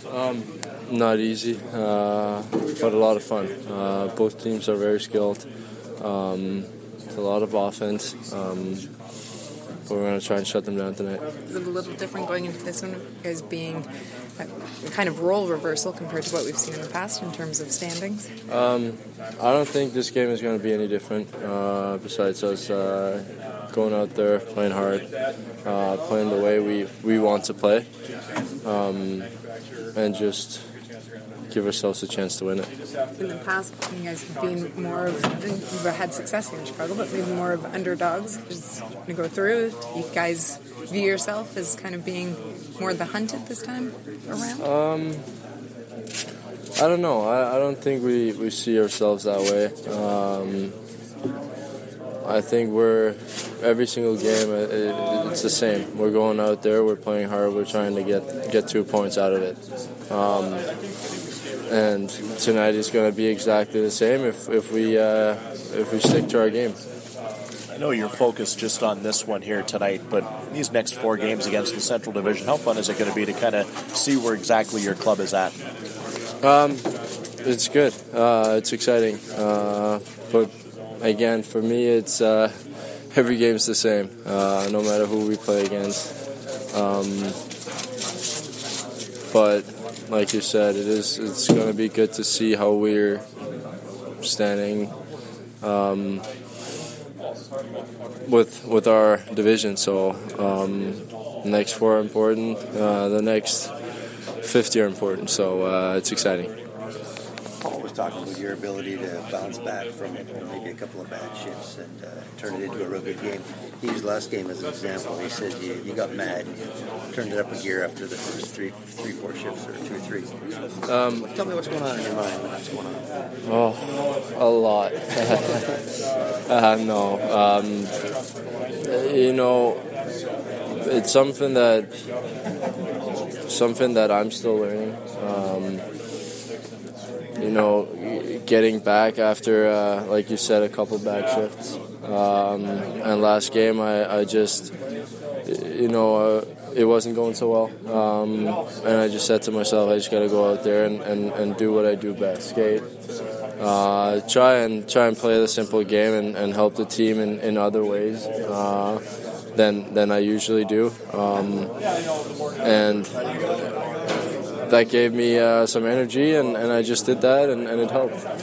Not easy, but a lot of fun. Both teams are very skilled. It's a lot of offense, but we're going to try and shut them down tonight. Is it a little different going into this one, you guys being a kind of role reversal compared to what we've seen in the past in terms of standings? I don't think this game is going to be any different, besides us going out there, playing hard, playing the way we want to play, and just give ourselves a chance to win it. In the past, you guys have been more of, you've had success here in Chicago, but maybe more of underdogs. Just going to go through, you guys view yourself as kind of being more the hunted this time around? I don't know. I don't think we see ourselves that way. I think every single game, it's the same. We're going out there, we're playing hard, we're trying to get 2 points out of it. And tonight is going to be exactly the same if we stick to our game. I know you're focused just on this one here tonight, but these next 4 games against the Central Division, how fun is it going to be to kind of see where exactly your club is at? It's good. It's exciting. But again, for me, it's every game's the same, no matter who we play against. But like you said, it's going to be good to see how we're standing with our division. So next 4 are important. The next 50 are important. So it's exciting. Paul was talking about your ability to bounce back from maybe a couple of bad shifts and turn it into a real good game. He used last game as an example. He said you got mad and you turned it up a gear after the first three, 4 shifts, or 2 or 3. Tell me what's going on in your mind when that's going on. Oh, a lot. No. It's something that I'm still learning. Getting back after, like you said, a couple bad shifts. And last game, I just, it wasn't going so well. And I just said to myself, I just got to go out there and do what I do best, skate. Try and play the simple game and help the team in other ways than I usually do. And that gave me some energy, and I just did that, and it helped.